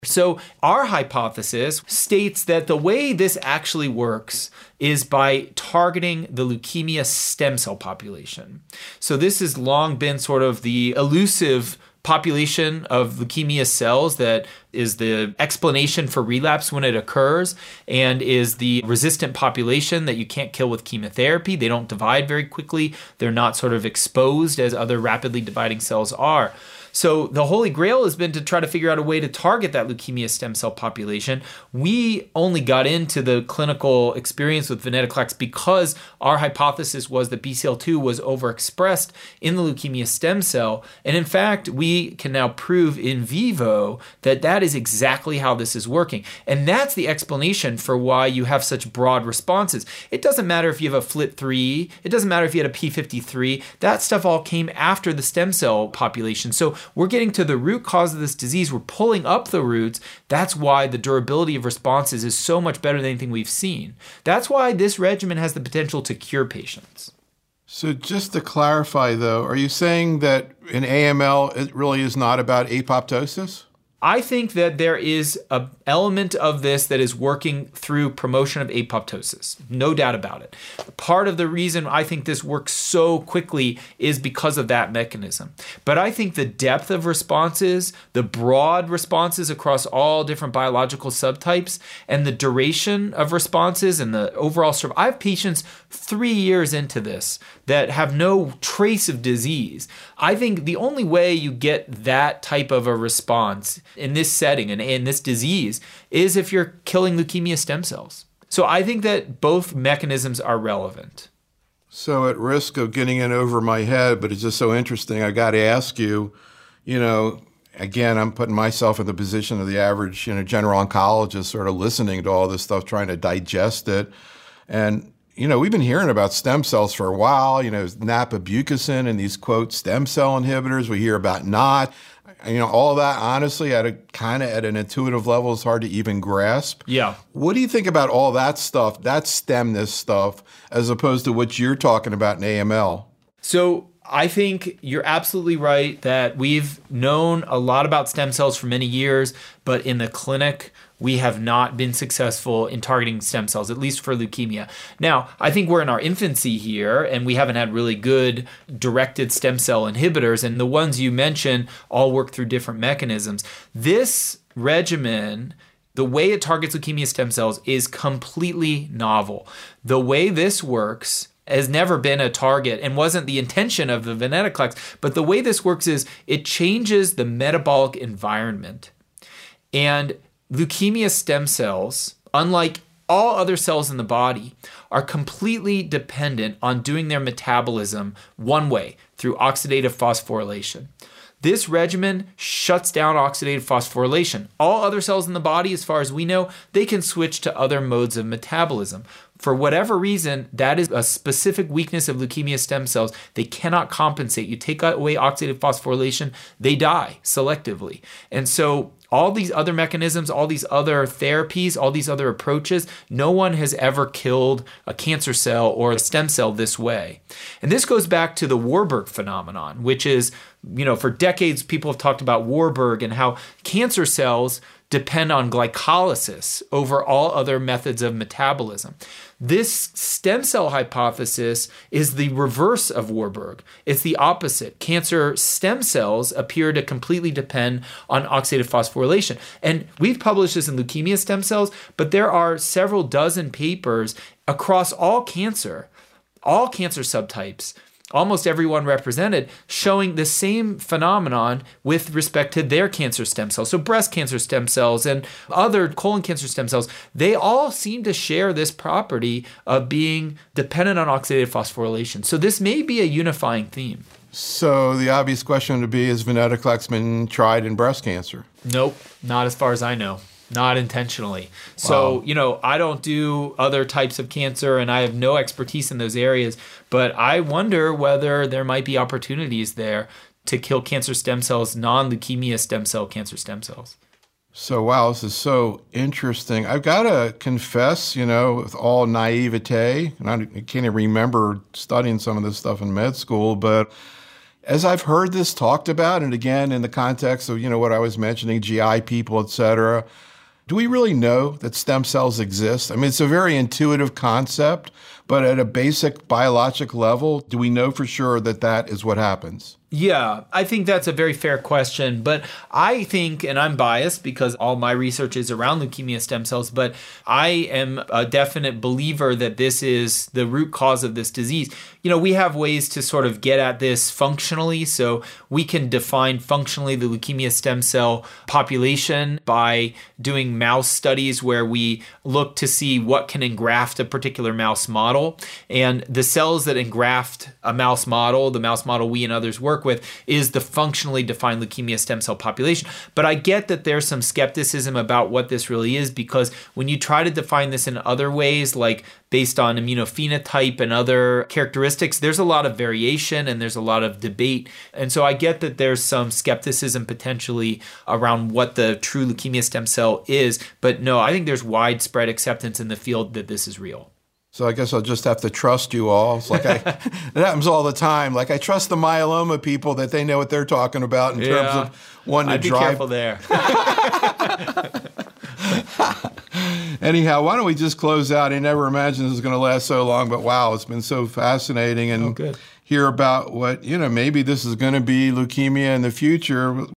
So our hypothesis states that the way this actually works is by targeting the leukemia stem cell population. So this has long been sort of the elusive population of leukemia cells that is the explanation for relapse when it occurs and is the resistant population that you can't kill with chemotherapy. They don't divide very quickly. They're not sort of exposed as other rapidly dividing cells are. So the holy grail has been to try to figure out a way to target that leukemia stem cell population. We only got into the clinical experience with venetoclax because our hypothesis was that BCL2 was overexpressed in the leukemia stem cell. And in fact, we can now prove in vivo that that is exactly how this is working. And that's the explanation for why you have such broad responses. It doesn't matter if you have a FLT3, it doesn't matter if you had a P53, that stuff all came after the stem cell population. So we're getting to the root cause of this disease. We're pulling up the roots. That's why the durability of responses is so much better than anything we've seen. That's why this regimen has the potential to cure patients. So just to clarify, though, are you saying that in AML, it really is not about apoptosis? I think that there is an element of this that is working through promotion of apoptosis. No doubt about it. Part of the reason I think this works so quickly is because of that mechanism. But I think the depth of responses, the broad responses across all different biological subtypes, and the duration of responses and the overall survival. I have patients 3 years into this that have no trace of disease. I think the only way you get that type of a response in this setting and in this disease is if you're killing leukemia stem cells. So I think that both mechanisms are relevant. So at risk of getting in over my head, but it's just so interesting, I got to ask you, again, I'm putting myself in the position of the average, general oncologist sort of listening to all this stuff, trying to digest it. And we've been hearing about stem cells for a while, naprobucacin and these, quote, stem cell inhibitors. We hear about not. All that, honestly, at an intuitive level, is hard to even grasp. Yeah. What do you think about all that stuff, that stemness stuff, as opposed to what you're talking about in AML? So I think you're absolutely right that we've known a lot about stem cells for many years, but in the clinic, we have not been successful in targeting stem cells, at least for leukemia. Now, I think we're in our infancy here, and we haven't had really good directed stem cell inhibitors, and the ones you mentioned all work through different mechanisms. This regimen, the way it targets leukemia stem cells, is completely novel. The way this works has never been a target and wasn't the intention of the venetoclax, but the way this works is it changes the metabolic environment. And leukemia stem cells, unlike all other cells in the body, are completely dependent on doing their metabolism one way, through oxidative phosphorylation. This regimen shuts down oxidative phosphorylation. All other cells in the body, as far as we know, they can switch to other modes of metabolism. For whatever reason, that is a specific weakness of leukemia stem cells. They cannot compensate. You take away oxidative phosphorylation, they die selectively. And so all these other mechanisms, all these other therapies, all these other approaches, no one has ever killed a cancer cell or a stem cell this way. And this goes back to the Warburg phenomenon, which is, for decades, people have talked about Warburg and how cancer cells depend on glycolysis over all other methods of metabolism. This stem cell hypothesis is the reverse of Warburg. It's the opposite. Cancer stem cells appear to completely depend on oxidative phosphorylation. And we've published this in leukemia stem cells, but there are several dozen papers across all cancer subtypes, almost everyone represented, showing the same phenomenon with respect to their cancer stem cells. So breast cancer stem cells and other colon cancer stem cells, they all seem to share this property of being dependent on oxidative phosphorylation. So this may be a unifying theme. So the obvious question would be, has venetoclax been tried in breast cancer? Nope, not as far as I know. Not intentionally. So, I don't do other types of cancer and I have no expertise in those areas, but I wonder whether there might be opportunities there to kill cancer stem cells, non-leukemia stem cell cancer stem cells. So, wow, this is so interesting. I've got to confess, with all naivete, and I can't even remember studying some of this stuff in med school, but As I've heard this talked about, and again, in the context of, what I was mentioning, GI people, et cetera, do we really know that stem cells exist? I mean, it's a very intuitive concept, but at a basic biologic level, do we know for sure that that is what happens? Yeah, I think that's a very fair question. But I think, and I'm biased because all my research is around leukemia stem cells, but I am a definite believer that this is the root cause of this disease. We have ways to sort of get at this functionally. So we can define functionally the leukemia stem cell population by doing mouse studies where we look to see what can engraft a particular mouse model. And the cells that engraft a mouse model, the mouse model we and others work with, is the functionally defined leukemia stem cell population. But I get that there's some skepticism about what this really is, because when you try to define this in other ways, like based on immunophenotype and other characteristics, there's a lot of variation and there's a lot of debate. And so I get that there's some skepticism potentially around what the true leukemia stem cell is. But no, I think there's widespread acceptance in the field that this is real. So I guess I'll just have to trust you all. It's like it happens all the time. Like I trust the myeloma people that they know what they're talking about in terms of wanting to drive. I'd be careful there. Anyhow, why don't we just close out? I never imagined this was going to last so long, but wow, it's been so fascinating. And hear about what, maybe this is going to be leukemia in the future.